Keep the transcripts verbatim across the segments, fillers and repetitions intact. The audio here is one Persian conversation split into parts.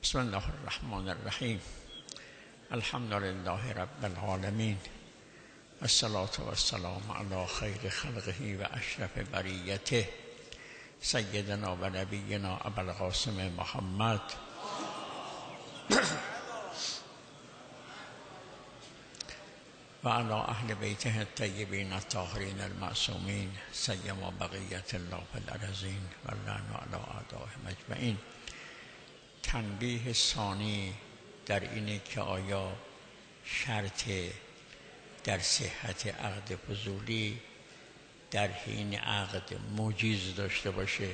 بسم الله الرحمن الرحیم. الحمد لله رب العالمین، الصلاة والسلام علی خیر خلقه و اشرف بریته سیدنا و نبینا ابوالقاسم محمد و علی اهل بیته الطیبین الطاهرین المعصومین سیما بقیت الله فی الارضین و اللعن علی اعدائهم اجمعین. تنبیه ثانی در اینه که آیا شرط در صحت عقد فضولی در حین عقد مجیز داشته باشه.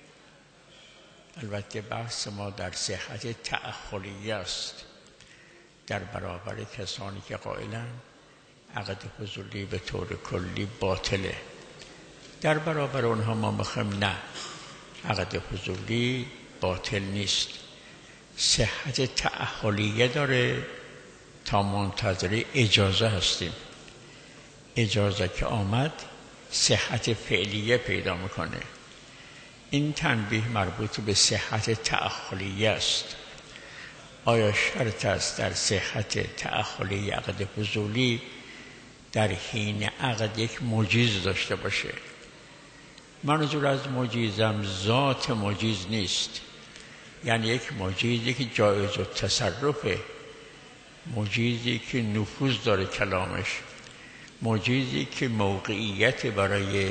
البته بحث ما در صحت تأخلی است، در برابر کسانی که قائلن عقد فضولی به طور کلی باطله. در برابر اونها ما میخوایم نه، عقد فضولی باطل نیست، صحت تأخلیه داره تا منتظر اجازه هستیم. اجازه که آمد صحت فعلیه پیدا میکنه. این تنبیه مربوط به صحت تأخلیه است. آیا شرط است در صحت تأخلی عقد فضولی در حین عقد یک مجیز داشته باشه؟ منظور از مجیزم ذات مجیز نیست، یعنی یک مجیزی که جایز التصرفه، مجیزی که نفوذ داره کلامش، مجیزی که موقعیت برای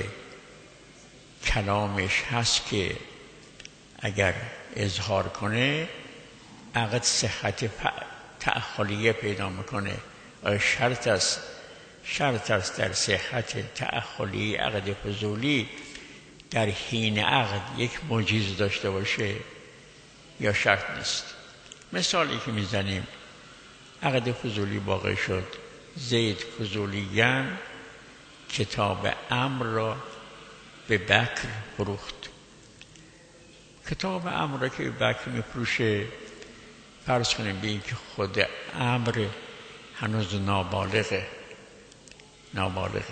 کلامش هست که اگر اظهار کنه عقد صحت تأخلیه پیدا میکنه. آیا شرط است شرط است در صحت تأخلی عقد فضولی در حین عقد یک مجیز داشته باشه یا شرط نیست؟ مثالی که میزنیم، عقد فضولی واقع شد، زید فضولیان کتاب امر را به بکر فروخت. کتاب امر را که به بکر میفروشه، فرض کنیم به این که خود امر هنوز نابالغه نابالغه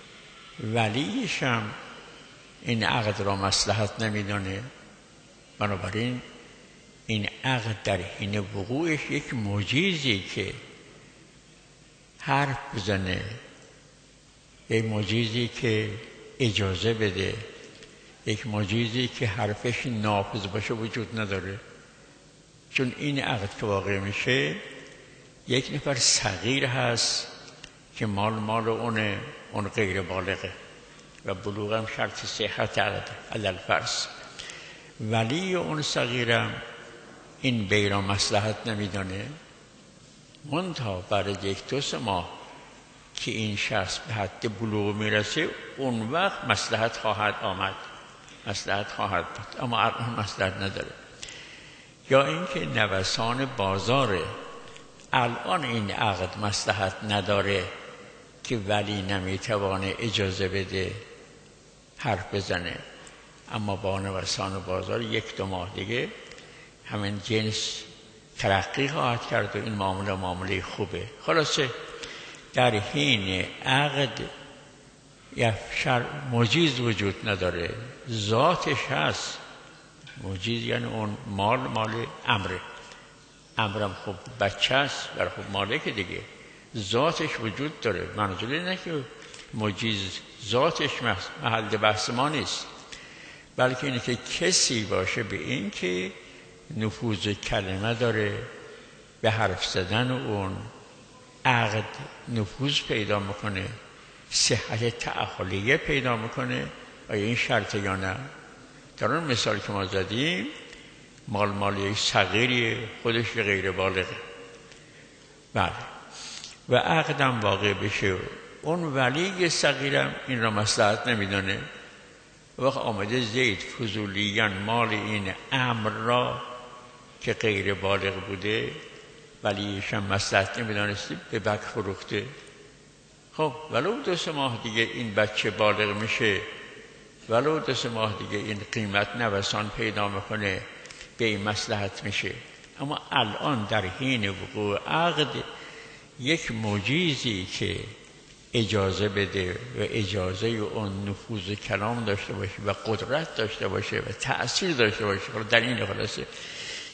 ولیش هم این عقد را مصلحت نمیدانه، بنابراین این عقد در حین وقوعش یک مجیزی که حرف بزنه، یک مجیزی که اجازه بده، یک مجیزی که حرفش نافذ باشه وجود نداره. چون این عقد که واقع میشه یک نفر صغیر هست که مال مال اونه، اون غیر بالغه و بلوغ هم شرط صحت عقده علل فرض. ولی اون صغیرم این بی را مصلحت نمیدانه، منتها بعد یک دو سه ماه که این شخص به حد بلوغ میرسه اون وقت مصلحت خواهد آمد، مصلحت خواهد بود، اما الان مصلحت نداره. یا اینکه نوسان بازاره، الان این عقد مصلحت نداره که ولی نمیتوانه اجازه بده حرف بزنه، اما با نوسان بازار یک دو ماه دیگه همین جنس ترقی خواهد کرد و این معامله معامله خوبه. خلاصه در حین عقد یک شر مجیز وجود نداره، ذاتش هست. مجیز یعنی اون مال مال امره، امرم خب بچه است برای خب مالک دیگه، ذاتش وجود داره. منظور اینه که مجیز ذاتش محل بحث ما نیست، بلکه اینه که کسی باشه به این که نفوذ کلمه داره، به حرف زدن اون عقد نفوذ پیدا میکنه، صحت تأخلیه پیدا میکنه. آیا این شرطه یا نه؟ در اون مثال که ما زدیم مال مالی صغیری خودش غیر بالغه، بله، و عقدم واقع بشه، اون ولی صغیرم این را مصلحت نمیدانه. وقت آمده زید فضولیان مال این امر را که غیر بالغ بوده ولیش هم مصلحت نمیدانستی به بکر فروخته. خب ولو دو سه ماه دیگه این بچه بالغ میشه، ولو دو سه ماه دیگه این قیمت نوسان پیدا میکنه، به این مصلحت میشه. اما الان در حین وقوع عقد یک مجیزی که اجازه بده و اجازه اون نفوذ کلام داشته باشه و قدرت داشته باشه و تأثیر داشته باشه، در این خلاصه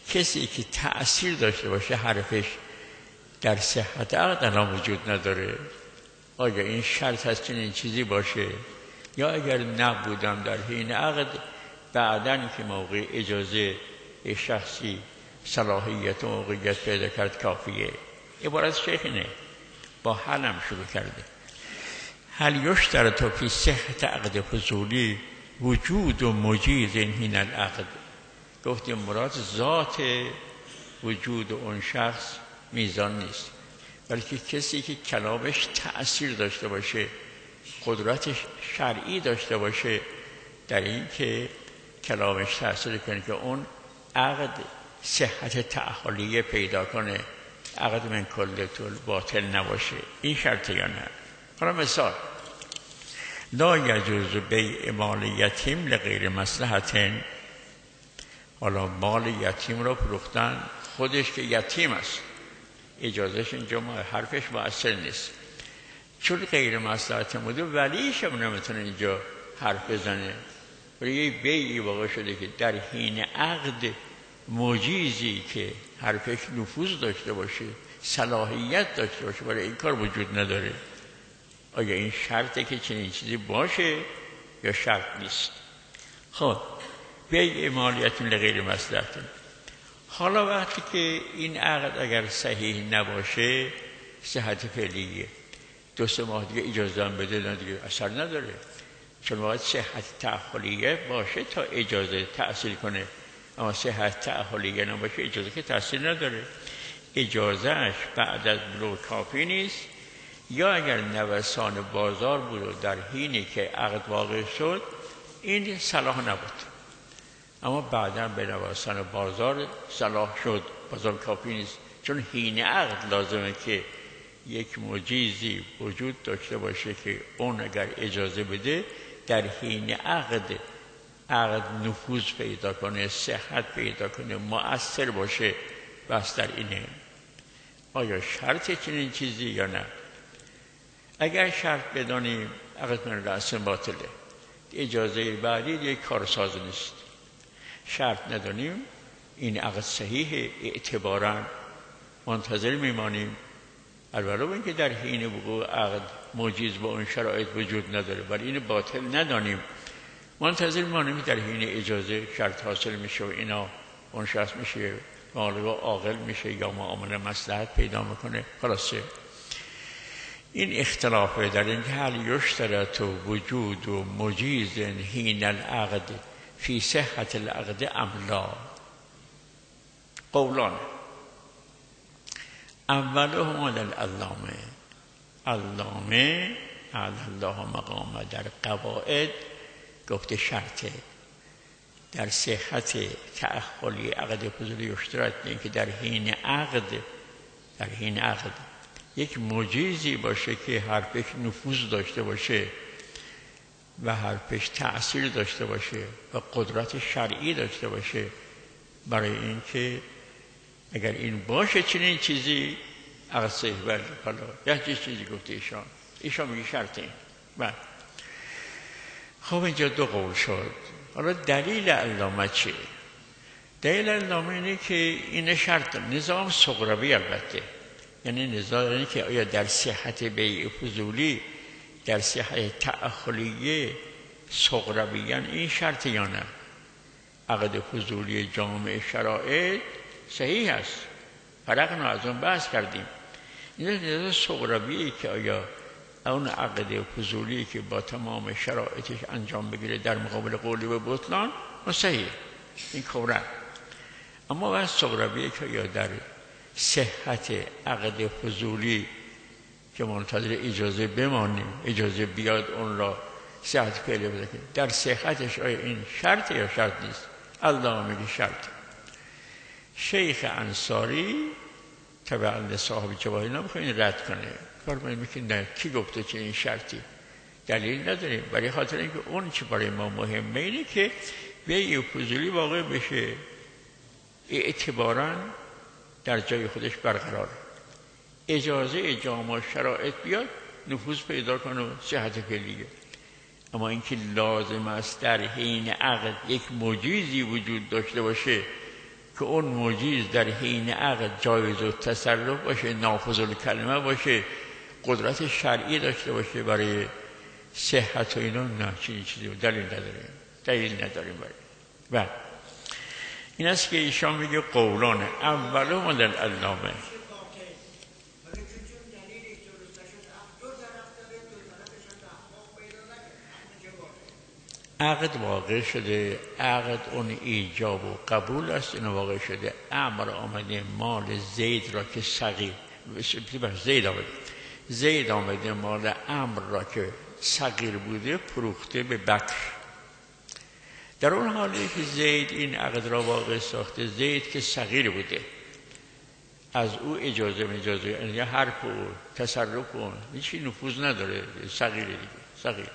کسی که تأثیر داشته باشه حرفش در صحت عقد الان وجود نداره. آیا این شرط هست چنین چیزی باشه؟ یا اگر نبودم در حین عقد بعدن که موقع اجازه شخصی صلاحیت و موقعیت پیدا کرد کافیه؟ عبارت شیخ اینه، با حلم شروع کرده. هل یشترط فی صحت عقد فضولی وجود و مجیز حین العقد؟ گفتیم مراد ذات وجود اون شخص میزان نیست، بلکه کسی که کلامش تأثیر داشته باشه، قدرت شرعی داشته باشه در این که کلامش تأثیر کنه که اون عقد صحت تأهلیه پیدا کنه، عقد من کلتول باطل نباشه. این شرطه یا نه؟ حالا مثال، لا یجوز بیع مال یتیم لغیر مصلحت. حالا مال یتیم رو فروختن، خودش که یتیم است اجازهش اینجا ما حرفش مؤثر نیست، چون غیر مصلحت بوده ولیش هم نمیتونه اینجا حرف بزنه. ولی یه بیعی واقع شده که در حین عقد مجیزی که حرفش نفوذ داشته باشه، صلاحیت داشته باشه، برای این کار وجود نداره. آیا این شرطه که چنین چیزی باشه یا شرط نیست؟ خب بیع مالیت لغیر مصلحت. حالا وقتی که این عقد اگر صحیح نباشه، صحت فعلیه، دو سه ماه دیگه اجازه هم بده نه دیگه اثر نداره، چون باید صحت تأهلیه باشه تا اجازه تأثیر کنه. اما صحت تأهلیه نباشه اجازه که تأثیر نداره. اجازهش بعد از بلوغ کافی نیست، یا اگر نوسان بازار بود و در حینی که عقد واقع شد این صلاح نبود، اما بعدا به نوسان بازار صلاح شد، بازار کافی نیست، چون حین عقد لازمه که یک مجیزی وجود داشته باشه که اون اگر اجازه بده در حین عقد عقد نفوذ پیدا کنه، صحت پیدا کنه، مؤثر باشه. بس در اینه آیا شرط چنین چیزی یا نه؟ اگر شرط بدانیم عقد من رأسن باطله، اجازه بعدی یک کارساز نیست. شرط ندانیم این عقد صحیح، اعتبارا منتظر میمانیم، البته اینکه در حین وقوع عقد موجز با اون شرایط وجود نداره، ولی این باطل ندانیم، منتظر میمانیم در حین اجازه شرط حاصل میشه و اینا اون شخص میشه بالغ و عاقل میشه یا معامله مصلحت پیدا میکنه. خلاصه این اختلافه در این که هل یشترط وجود و مجیز حین العقد فی صحت العقد ام لا. قولان، اولهما للعلامه، علامه اعلی الله مقامه در قواعد گفته شرطه در صحت تأهلی عقد فضولی یشترط این که در حین عقد در حین عقد یک مجیزی باشه که حرفش نفوذ داشته باشه و حرفش تأثیر داشته باشه و قدرت شرعی داشته باشه، برای اینکه اگر این باشه چنین چیزی عقد صحیح. ولی حالا یه چیزی گفته ایشان ایشان میگه شرطه این. بله خب اینجا دو قول شد. حالا دلیل علامه چیه؟ دلیل علامه اینه که این شرط نظام صغروی، البته یعنی نظام اینه که آیا در صحت بیع فضولی در صحت تأهلیه صغرویان این شرط یا نه. عقد فضولی جامع شرائط صحیح است، فرقنا از اون بحث کردیم. این نظام صغرویه که آیا اون عقد فضولی که با تمام شرایطش انجام بگیره در مقابل قولی و بطلان صحیح، این کورن. اما بحث صغرویه که یا در صحت عقد فضولی که منتظر اجازه بمانیم، اجازه بیاد اون را صحت پیدا بده، در صحتش آیا این شرط یا شرط نیست؟ الله میگه شرط. شیخ انصاری تبع لصاحب جواهر نمیخواد این رد کنه، کار میگه نه، کی گفته چه این شرطی؟ دلیل نداریم، برای خاطر اینکه اون چه برای ما مهمه اینه که بیع فضولی واقع بشه، اعتباراً در جای خودش برقرار، اجازه جامع شرایط بیاد نفوذ پیدا کنه و صحت فعلیه. اما اینکه لازم است در حین عقد یک مجیزی وجود داشته باشه که اون موجیز در حین عقد جایز و تصرف باشه، نافذ الکلمه باشه، قدرت شرعی داشته باشه برای صحت و اینا، نه چنین چیزی دلیل نداره، دلیل نداریم برای. بله این است که ایشان میگه قولان اولو در علامه. عقد واقع شده، عقد اون ایجاب و قبول است، این واقع شده. امر آمده مال زید را که صغیر، زید آمده زید آمده مال امر را که صغیر بوده فروخته به بکر. در اون حالی که زید این عقد را واقع ساخته، زید که صغیر بوده، از او اجازه اجازه یعنی حرف او تصرف اون هیچی نفوذ نداره، صغیر دیگه، صغیر.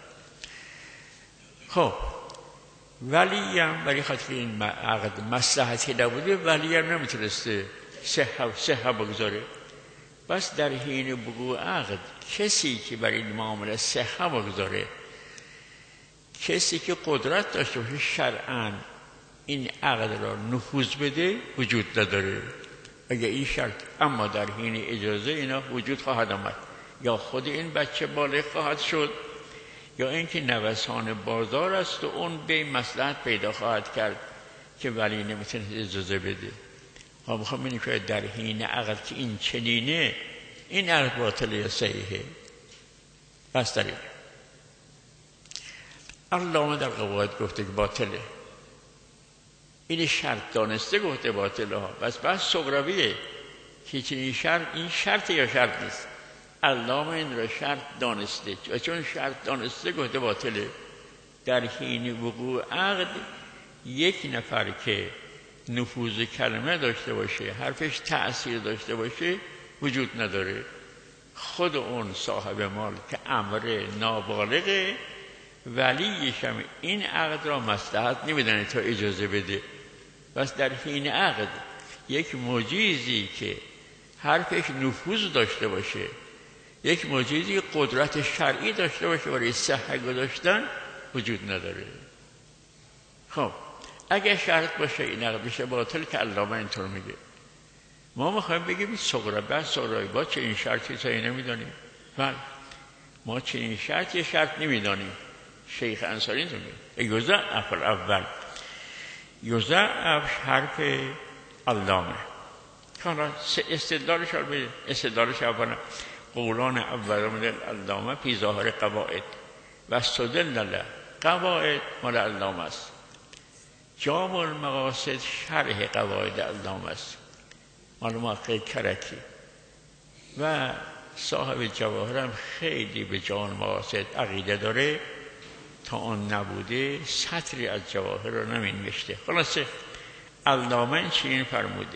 خب ولی هم برای خاطر این عقد مصلحتی نبوده، ولی هم نمیتونسته صحه صحه بگذاره. بس در حین وقوع عقد کسی که برای این معامله صحه بگذاره، کسی که قدرت داشته باشه شرعاً این عقد را نفوذ بده وجود نداره اگه این شرط. اما در حین اجازه اینا وجود خواهد آمد، یا خود این بچه بالغ خواهد شد، یا اینکه نوسان بازار است و اون به مصلحت پیدا خواهد کرد که ولی نمیتونه اجازه بده. ما میخوام ببینیم که در حین عقد که این چنینه، این عقد باطل یا صحیحه. پس در این علامه در قواعد گفته که باطله، این شرط دانسته گفته باطله ها. بس بس صغرویه که چنین شرط، این شرط یا شرط نیست. علامه این را شرط دانسته و چون شرط دانسته گفته باطله. در حین وقوع عقد یک نفر که نفوذ کلمه داشته باشه، حرفش تأثیر داشته باشه وجود نداره. خود اون صاحب مال که امر نابالغه، ولیش هم این عقد را مصلحت نمیدونه تا اجازه بده. بس در حین عقد یک مجیزی که حرفش نفوذ داشته باشه، یک مجیزی قدرت شرعی داشته باشه برای صحه گذاشتن وجود نداره. خب اگه شرط باشه این عقد بشه باطل که علامه اینطور میگه. ما میخوایم بگیم صغرا صغرای با چه این شرطی تا اینه میدانیم؟ بله ما چه این شرط یه شرط نمیدانیم. شیخ انصاری اینطور میگه یضعف الاول، یضعف حرف علامه. حالا استدلالش رو بگیم. استدلالش اولا قولان اول من علامه فی ظاهر قواعد و استدل له. قواعد مال علامه است، جامع المقاصد شرح قواعد علامه است مال محقق کرکی، و صاحب جواهر هم خیلی به جامع المقاصد عقیده داره، تا آن نبوده سطری از جواهر رو نمینوشته. خلاصه علامه چنین فرموده.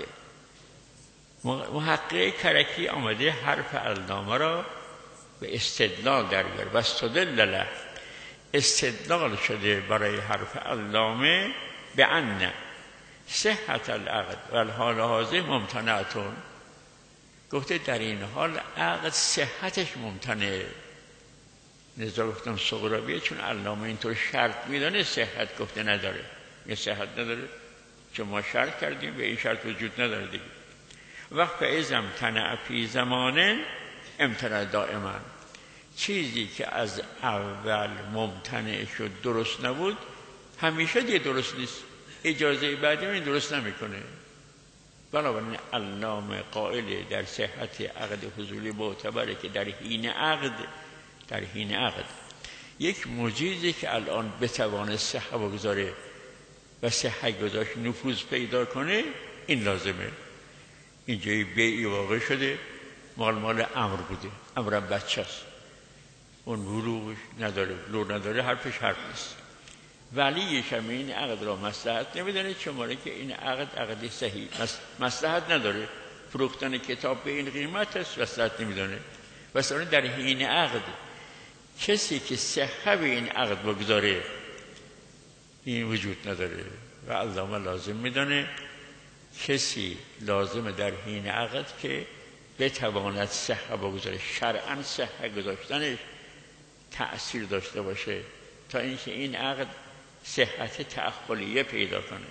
محقق کرکی آمده حرف علامه را به استدلال در بیاره و استدل له، استدلال شده برای حرف علامه به ان صحت العقد و الحال حاضر ممتنعتون. گفته در این حال عقد صحتش ممتنعه. نظر گفتم صغرابیه، چون علامه اینطور شرط میدانه صحت گفته نداره، یه صحت نداره چون ما شرط کردیم به این شرط وجود نداره دیگه. وقت از امتنع فی زمانه امتنع دائما، چیزی که از اول ممتنع شد درست نبود همیشه دیگه درست نیست، اجازه بعدی این درست نمیکنه. بنابراین علامه قائل در صحت عقد فضولی معتبره که در حین عقد در حین عقد یک مجیزی که الان بتوانه صحه بگذاره و صحه گذاشت نفوذ پیدا کنه این لازمه. اینجایی بیعی واقع شده، مال مال امر بوده، امرم بچه است، اون بلوغش نداره، بلوغ نداره، حرفش حرف نیست. ولیش هم این عقد را مصلحت نمیدونه، چون که این عقد عقد صحیح مصلحت نداره، فروختن کتاب به این قیمت است مصلحت نمیدونه. مثلا در حین عقد کسی که صحه به این عقد بگذاره این وجود نداره و علامه لازم میدانه کسی لازم در حین عقد که بتواند صحه بگذاره، شرعاً صحه گذاشتنش تأثیر داشته باشه تا اینکه این عقد صحت تأخلیه پیدا کنه.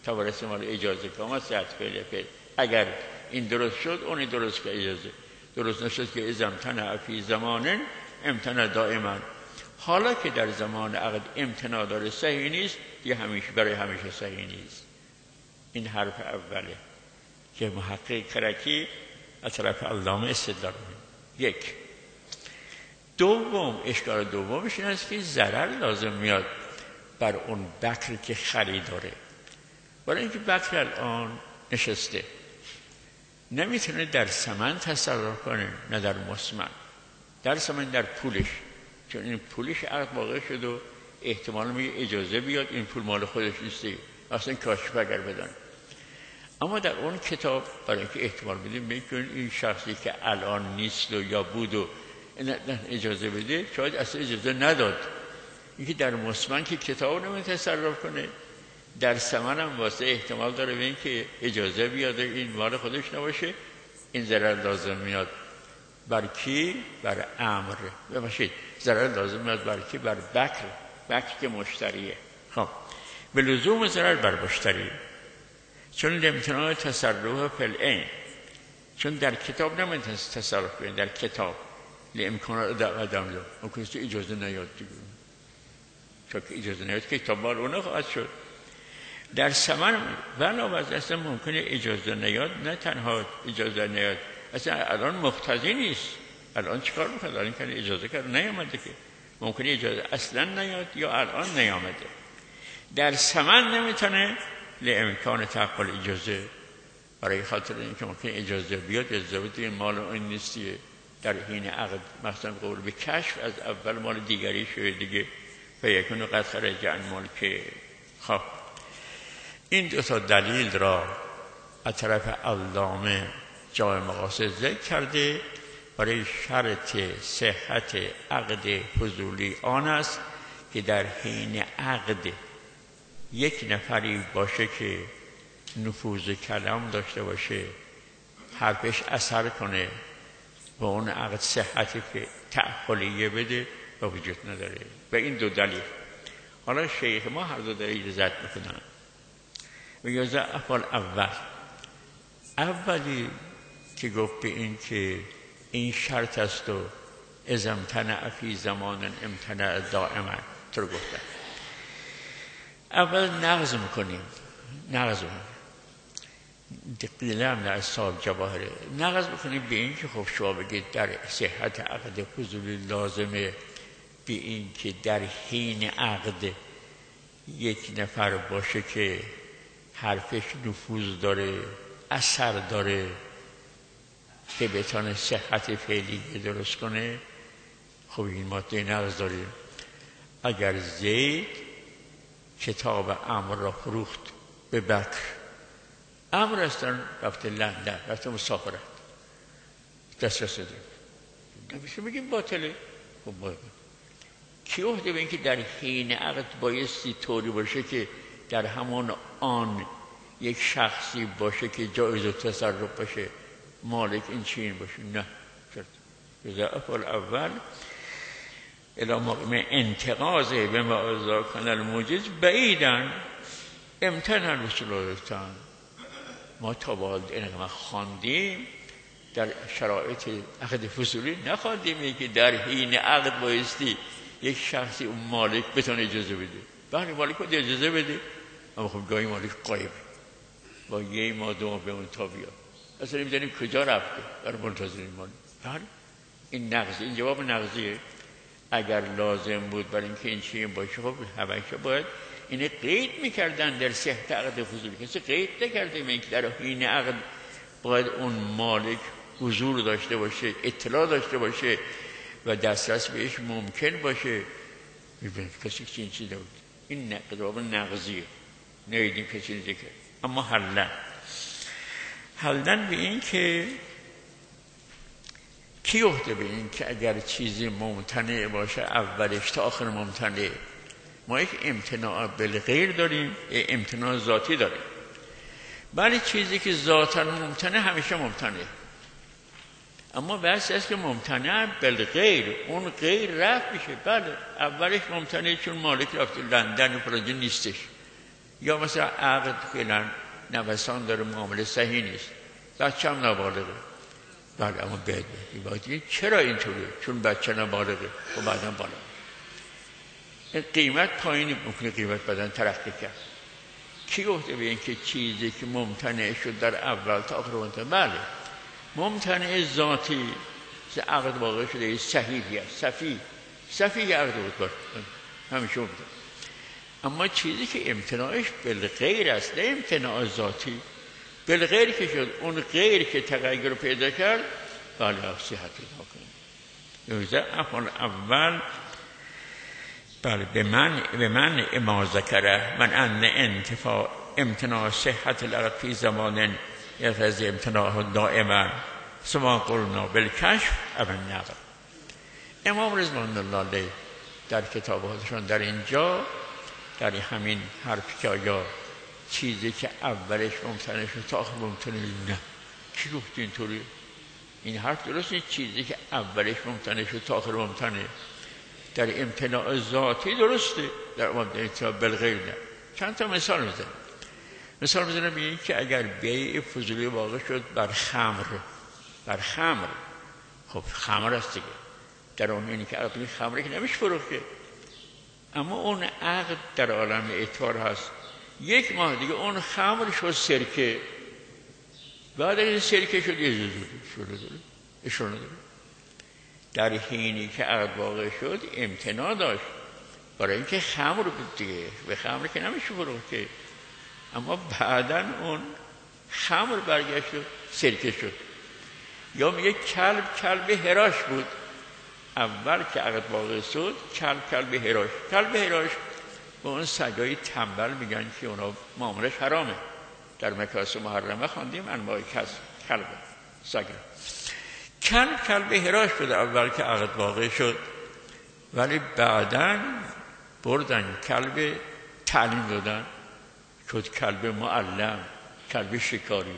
تا برسه مال اجازه که ما صحت فعل فعل اگر این درست شد اونی درست که اجازه درست نشد که از امتنع فی زمانن امتنع دائما. حالا که در زمان عقد امتناع داره صحیح نیست، یه همیشه برای همیشه صحیح نیست. این حرف اوله که محقق کرکی از طرف علامه استدلال می‌کنه. یک. دوم، اشکال دومش این است که ضرر لازم میاد بر اون بکر که خریداره. برای اینکه بکر الان نشسته نمیتونه در ثمن تصرف کنه، نه در مسمن. در ثمن در پولش، چون این پولش عقد واقع شد و احتمال میگه اجازه بیاد این پول مال خودش نیسته، اصلا کاشف اگر بدن. اما در اون کتاب برای اینکه احتمال بدیم میگن این شخصی که الان نیست و یا بود و اجازه بده، شاید اصلا اجازه نداد. اینکه در مسمن که کتاب نمیتونه تصرف کنه، در ثمن هم واسه احتمال داره به این که اجازه بیاد این مال خودش نباشه، این ضرر لازم میاد بر کی؟ بر امر. ببخشید ضرر لازم میاد بر کی؟ بر بکر. بکر که مشتریه. خب به لزوم ضرر بر مشتری، چون امتناع تصرف فی العین، چون در کتاب نمیتونه تصرف کنه. در کتاب لامکان عدم له ممکنه اجازه نیاد دیگه، چون که اجازه نیاد که کتاب مال اون خواهد شد. در ثمن بنابراین اصلا ممکنه اجازه نیاد، نه تنها اجازه نیاد، اصلا الان مقتضی نیست. الان چیکار میکنه؟ الان که اجازه کرد نیامده که ممکنه اجازه اصلا نیاد یا الان نیامده. در ثمن نمیتونه لامکان تحقل اجازه، برای خاطر اینکه ممکنه اجازه بیاد ازدواج این مال اون نیستیه. در حین عقد مثلا قول به کشف از اول مال دیگری شده دیگه فیکون قد خرج عن ملک. خب این دو تا دلیل را از طرف علامه جامع مقاصد ذکر کرده برای شرط صحت عقد فضولی. آن است که در حین عقد یک نفری باشه که نفوذ کلام داشته باشه، حرفش اثر کنه و اون عقد صحتی که تعقلیه بده و وجود نداره. و این دو دلیل. حالا شیخ ما هر دو دلیل زد میکنن و یا ضعف اول. اولی که گفت به این که این شرط است و اذا امتنع فی زمان امتنع دائما تو گفتن. اول نقض میکنیم، نقض میکنیم دقیقه هم در صاحب جواهره نقض میکنیم به این که خب شما بگید در صحت عقد فضولی لازمه به این که در حین عقد یک نفر باشه که حرفش نفوذ داره، اثر داره که بتونه صحت فعلی درست کنه. خب این ماده نقض داریم. اگر زید کتاب امر را فروخت به بکر، امر هستن رفته لندن، رفته مسافرت، دست رسیده، نمیشه بگیم باطله. خب باید کی عهده به این که در حین عقد بایستی طوری باشه که در همان آن یک شخصی باشه که جایز و تصرف باشه، مالک این چین باشه؟ نه. ضعف الاول الی مقام انتقاض به معاذ کان الموجز بعیدن امتنع رسول الله. ما تا به حال اینقدر خواندیم در شرایط عقد فضولی نخواندیم که در حین عقد بایستی یک شخصی اون مالک بتونه اجازه بده. بله مالک باید اجازه بده، اما خب گاهی مالک غایب با یه ماه دو ماه به اون تا بیاد، اصلا نمیدونیم کجا رفته، برای منتظرین مالک. بله این نقضی، این جواب نقضیه. اگر لازم بود برای اینکه این چیه باشه، خب همیشه باید اینه قید میکردن در صحت عقد فضولی. کسی قید نکرده این که در حین عقد باید اون مالک حضور داشته باشه، اطلاع داشته باشه و دسترس بهش ممکن باشه. میبینید کسی که این چیزی بود. این جواب نقضیه، نیدیم کسی ذکر. اما حلن حلن به این که کی عهده به این که اگر چیزی ممتنع باشه اولش تا آخر ممتنع. ما یک امتناع بالغیر داریم، یک امتناع ذاتی داریم. بله چیزی که ذاتاً ممتنع همیشه ممتنع، اما بحث است که ممتنع بالغیر، اون غیر رفت میشه. بله اولش ممتنع چون مالک رفت لندن و فرانجه نیستش، یا مثلا عقد فعلا نوسان داره، معامله صحیح نیست، بچه هم نابالغه، بله اما باید باید چرا اینطوره؟ چون بچه نابالغه و بعدا بالا قیمت پایینی ممکنه قیمت بدن ترقی کرد. کی گفته به این که چیزی که ممتنع شد در اول تا آخر ممتنع؟ بله ممتنع ذاتی عقد واقع شده صحیحی است، صفی صفی عقد بود باشه همیشه بوده. اما چیزی که امتناعش بالغیر است، نه امتناع ذاتی، بالغیر که شد، اون غیر که تغییر پیدا کرد بله صحت پیدا کنه. یوزه افعال اول بله به من به من اما ذکره من ان انتفاع امتناع صحت العقد فی زمان یفز امتناع دائما سما قلنا بالکشف ابن نقل. امام رضوان الله علیه در کتاباتشان در اینجا در همین حرف که آیا چیزی که اولش ممتنع شد تا آخر ممتنع نه، کی گفت اینطوری؟ این حرف درست نیست. چیزی که اولش ممتنع شد تا آخر ممتنع در امتناع ذاتی درسته، در امتناع بالغیر نه. چند تا مثال میزنم. مثال میزنم ببینید که اگر بیع فضولی واقع شد بر خمر، بر خمر، خب خمر است دیگه، در اون اینی که عقد خمره که نمیشه فروخته، اما اون عقد در عالم اعتبار هست. یک ماه دیگه اون خمر شد سرکه، بعد این سرکه شد یه زوزوری شده داره اشاره داره. در حینی که عقد واقع شد امتناع داشت برای اینکه خمر بود دیگه، به خمر که نمیشه فروخته، اما بعداً اون خمر برگشت و سرکه شد. یا میگه کلب کلب هراش بود، اول که عقد واقع شد کلب کلب هراش، کلب هراش به اون سگای تنبل میگن که اونا معاملش حرامه، در مکاسب محرمه خواندیم انواع کلب سگ. کلب کلب هراش بود اول که عقد واقع شد، ولی بعداً بردن کلب تعلیم دادن شد کلب معلم، کلب شکاری.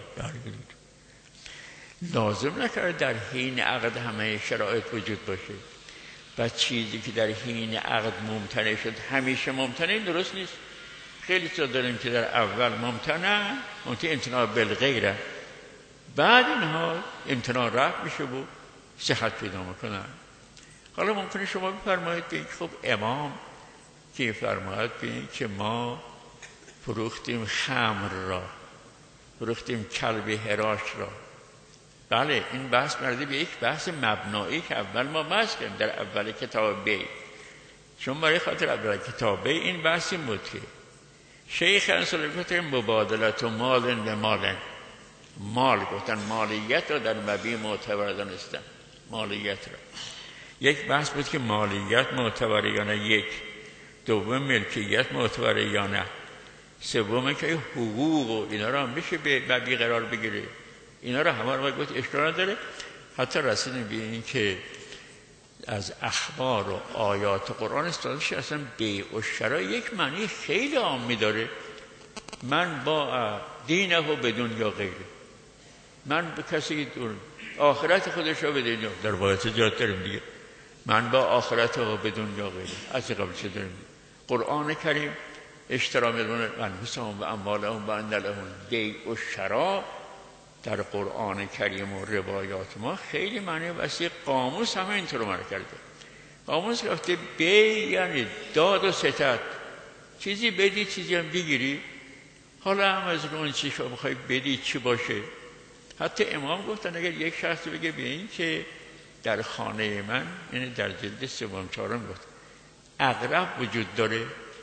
لازم نکرد در حین عقد همه شرایط وجود باشه. و چیزی که در حین عقد ممتنع شد همیشه ممتنع درست نیست. خیلی چیزا داریم که در اول ممتنع ممتنع امتناع بالغیره، بعد اینها امتناع رفع میشه و صحت پیدا میکنن. حالا ممکنه شما بفرمایید که خب امام که فرماید که ما فروختیم خمر را، فروختیم کلب هراش را. بله این بحث مرده به یک بحث مبنایی که اول ما بحث کردیم در اول کتاب بی، چون برای خاطر اول کتاب بی این بحث این بود که شیخ انصاری گفتن مبادلت و مال به مال، مال گفتن مالیت را در مبیع معتبر دانستن، مالیت را. یک بحث بود که مالیت معتبر یا نه، یک دوم ملکیت معتبر یا نه، سوم که حقوق و اینا را هم بشه به مبیع قرار بگیره. اینا را همه رو گفت اشکال نداره. حتی رسیدیم به این که از اخبار و آیات قرآن استفاده شد اصلا بیع و شرا یک معنی خیلی عامی داره. من با دینه و بدون یا غیره، من به کسی دون آخرت خودش رو به دنیا، در باید زیاد داریم دیگه، من با آخرت و بدون یا غیره از قبل چه داریم دیگه. قرآن کریم اشترا میلون انفسهم و اموالهم و ان لهم بیع و شرا در قرآن کریم و روایات ما خیلی معنی وسیع. قاموس همه اینطور رو معنی کرده. قاموس گفته بیع یعنی داد و ستد، چیزی بدی چیزی هم بگیری. حالا هم از اون چیزی که بخوای بدی چی باشه. حتی امام گفتن اگر یک شخص بگه به این که در خانه من، یعنی در جلد سوم چهارم گفت عقرب وجود داره،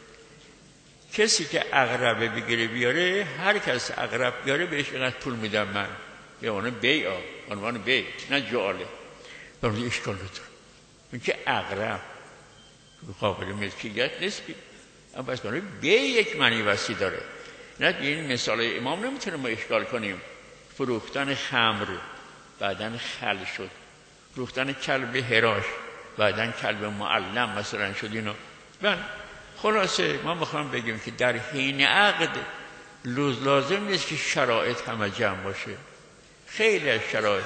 کسی که عقربه بگیره بیاره، هر کس عقرب بیاره بهش اینقدر پول میدم من، یا اون بیع، عنوان بیع نه جعاله. برای اشکال نداره این که عقرب قابل ملکیت نیست، اما بس برای بیع یک معنی وسیع داره. نه این مثال امام نمیتونه ما اشکال کنیم. فروختن خمر بعدن خل شد، فروختن کلب هراش بعدن کلب معلم مثلا شد. اینا بله خلاصه ما میخوام بگیم که در حین عقد لازم نیست که شرایط همه جمع باشه. خیلی از شرایط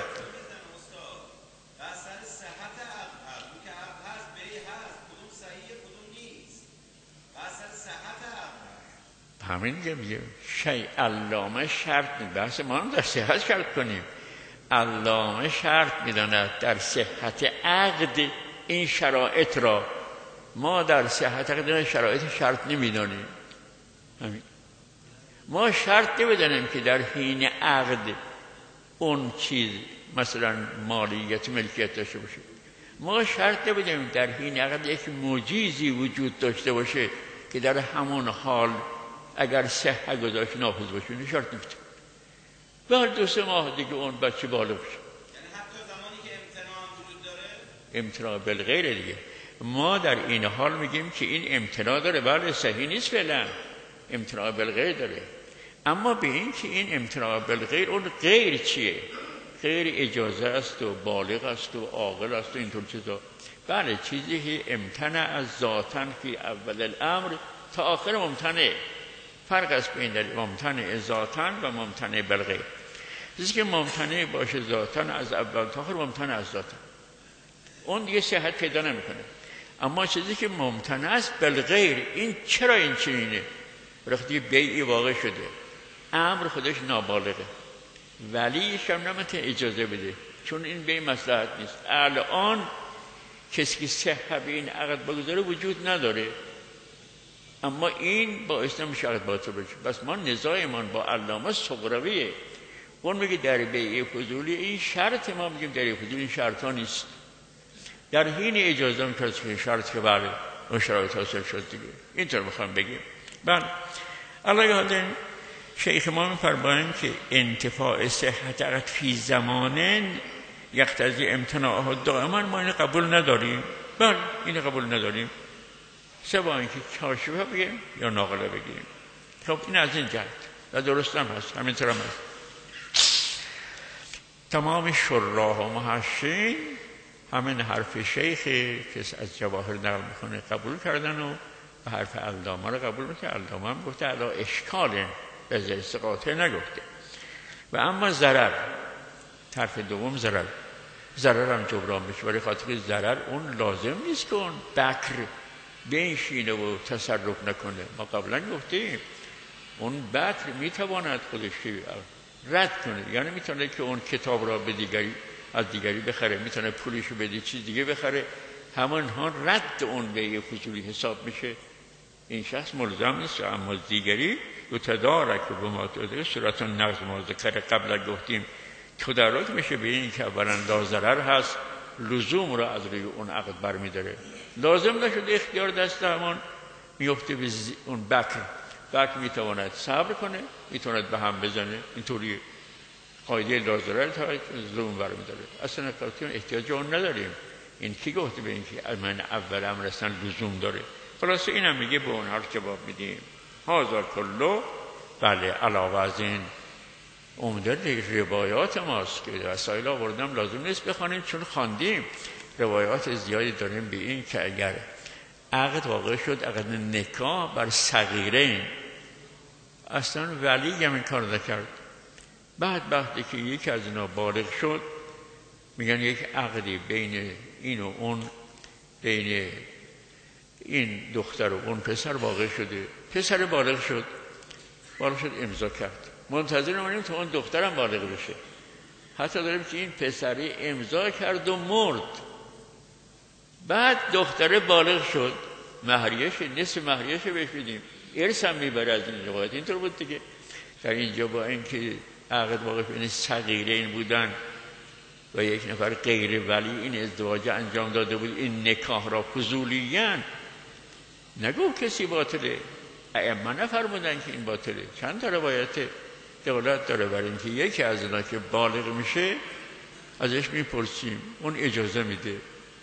همین دیگه میگه شی علامه شرط می بحث ما هم در صحت شرط کنیم. علامه شرط میداند در صحت عقد این شرایط را، ما در صحت عقد شرایط شرط نمیدانیم. همین ما شرط نمیدانیم که در حین عقد اون چیز مثلا مالیت ملکیت داشته باشه. ما شرط نمیدانیم در حین عقد یک موجیزی وجود داشته باشه که در همون حال اگر صحت گذاشت نافذ باشه. این شرط نمیده. بعد دو سه ماه دیگه اون بچه بالغ بشه. یعنی حتی زمانی که امتناع وجود داره، امتناع بالغیر دیگه. ما در این حال میگیم که این امتناع داره، بله صحیح نیست فعلا، امتناع بالغیر داره، اما به این که این امتناع بالغیر اون غیر چیه؟ غیر اجازه است و بالغ است و عاقل است و اینطور چیزا. بله چیزی که امتنع از ذاتن فی اول الامر تا آخر ممتنع. فرق است بین ممتنع ذاتن و ممتنع بالغیر. چیزی که ممتنع باشه ذاتن از اول تا آخر ممتنع از ذاتن، اون دیگه صحت پیدا نمیکنه. اما چیزی که ممتنع است بالغیر، این چرا این چنینه؟ وقتی بیعی واقع شده، امر خودش نابالغه، ولیش هم نمیتونه اجازه بده چون این بیع مصلحت نیست. الان کسی که صحت به این عقد بگذاره وجود نداره، اما این باعث نمیشه عقد باطل بشه. بس ما نزاعمان با علامه صغرویه. اون میگه در بیع فضولی این شرط، ما میگیم در بیع فضولی این شرط ها نیست. در حین اجازه میکنه که شرط که بله اون شرایط حاصل شد دیگه. اینطور میخوام بگیم. بله الله یاد شیخ ما میفرمایند که انتفاع صحت عقد فی زمانن یقتضی امتناعه دائما، ما اینو قبول نداریم. بله اینو قبول نداریم، سوا اینکه کاشفه بگیم یا ناقله بگیم. خب این از این جهت و درست هم هست، همینطور هم هست. تمام شراح و محشین همین حرف شیخ که از جواهر نقل میکنه قبول کردن و حرف علامه رو قبول میکنه. علامه هم گفته علا اشکال به زیست قاطع نگفته. و اما ضرر، حرف دوم ضرر، ضرر هم جبران بشه، ولی خاطر که ضرر اون لازم نیست که اون بکر بنشینه و تصرف نکنه. ما قبلا گفتیم اون بکر میتواند خودش رد کنه، یعنی میتونه که اون کتاب را به دیگری از دیگری بخره، میتونه پولشو بده چیز دیگه بخره، همون ها رد اون به فضولی حساب میشه. این شخص ملزم نیست. اما دیگری دو تدارک و به ما داده صورت نقض ما ذکر قبل گفتیم تدارک میشه به این که اولا لازرر هست، لزوم را از روی اون عقد برمیداره، لازم نشده اختیار دست همون میفته به اون بکر. بکر میتواند صبر کنه، میتواند به هم بزنه، اینطوری قاعده لازرر تا لزوم برمیداره. اصلا احتیاج اون نداریم. این کی گفته به این که من اول امر اصلا لزوم داره؟ خلاصه این هم میگه به اون حرف جواب میدیم. هازار کلو، بله علاوه از این عمده روایات ماست که وسایل آوردم لازم نیست بخوانیم چون خواندیم. روایات زیادی داریم به این که اگر عقد واقع شد، عقد نکاح بر صغیرین، اصلا ولی هم این کار نکرد. بعد وقتی که یکی از اینا بالغ شد، میگن یک عقدی بین این و اون، بین این دختر و اون پسر واقع شده. پسر بالغ شد، بالغ شد امضا کرد، منتظر میمونیم تا اون دخترم بالغ بشه. حتی داریم که این پسری امضا کرد و مرد، بعد دختر بالغ شد، مهریش نصف مهریش بهش بدیم، ارث هم میبره از این روایت. اینطور بود دیگه. در اینجا با اینکه عقد واقع بین صغیرین بودن و یک نفر غیر ولی این ازدواج انجام داده بود، این نکاح را فضولیاً نگو کسی باطله، ائمه نفرمودن که این باطله. چند تا روایت دلالت داره بر اینکه یکی از اینا که بالغ میشه ازش میپرسیم، اون اجازه میده،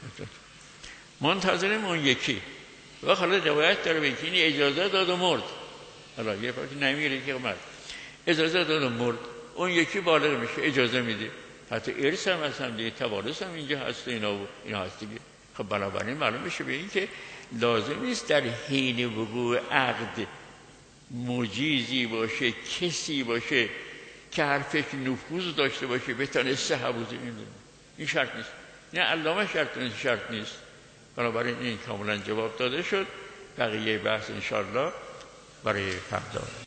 منتظریم اون یکی. و حالا روایت داره که این اجازه داد و مرد. حالا یه فرقی نمیره که مرد، اجازه داد و مرد، اون یکی بالغ میشه اجازه میده. حتی ارث هم هست، هم دیگه توارث هم اینجا هست، اینا و اینا هست دیگه. خب بنابراین معلوم میشه به این که لازم نیست در حین وقوع عقد مجیزی باشه، کسی باشه که حرفش نفوذ داشته باشه بتونه صحبوز این این شرط نیست. نه علامه شرط نیست، شرط نیست. بنابراین این کاملا جواب داده شد. بقیه بحث انشاءالله برای فردا.